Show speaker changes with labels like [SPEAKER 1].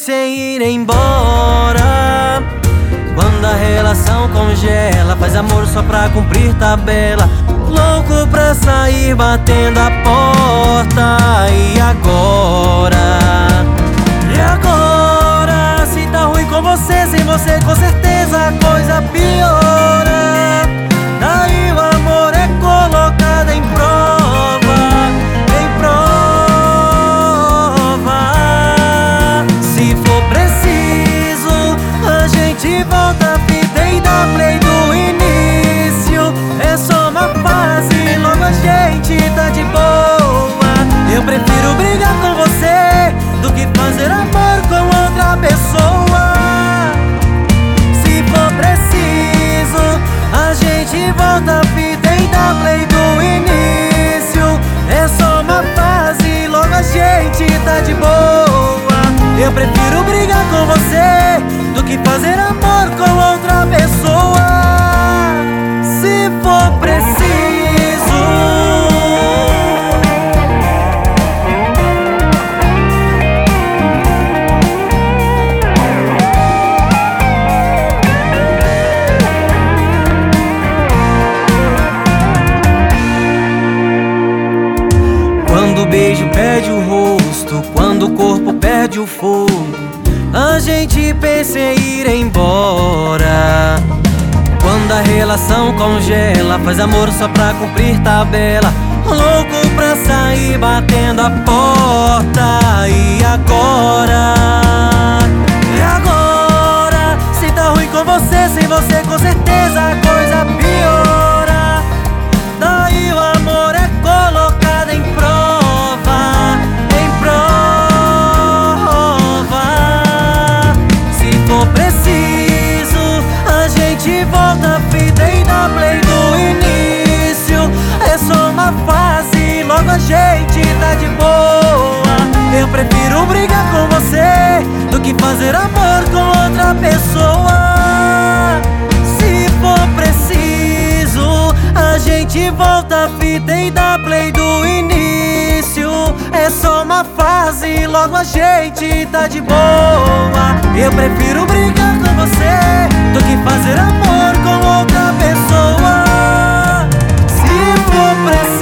[SPEAKER 1] pense em ir embora. Quando a relação congela, faz amor só pra cumprir tabela. Louco pra sair batendo a porta. E agora? E agora? Se tá ruim com você, sem você com certeza a coisa piora. Daí o amor é colocado em prova, em prova. Se for preciso, a gente volta a fita e dá play do início. É só uma fase, logo a gente tá de boa. Eu prefiro brigar com você do que fazer amor com outra pessoa. Se for preciso, a gente volta a fita e dá play do início. É só uma fase, logo a gente tá de boa. Eu prefiro brigar com você do que fazer amor com outra pessoa. Se for preciso. Quando o beijo perde o rosto, quando o corpo perde o fogo, a gente pensa em ir embora. Quando a relação congela, faz amor só pra cumprir tabela. Louco pra sair batendo a porta. E agora? E agora? Se tá ruim com você, sem você com certeza a coisa piora. Daí o amor é colocado em prova, em prova. Se for preciso, a gente volta a fita e dá play do início. É só uma fase, logo a gente tá de boa. Eu prefiro brigar com você do que fazer amor com outra pessoa. Se for preciso, a gente volta a fita e dá play do início. É só uma fase, logo a gente tá de boa. Eu prefiro brigar com você do que fazer amor com outra pessoa. Se for preciso.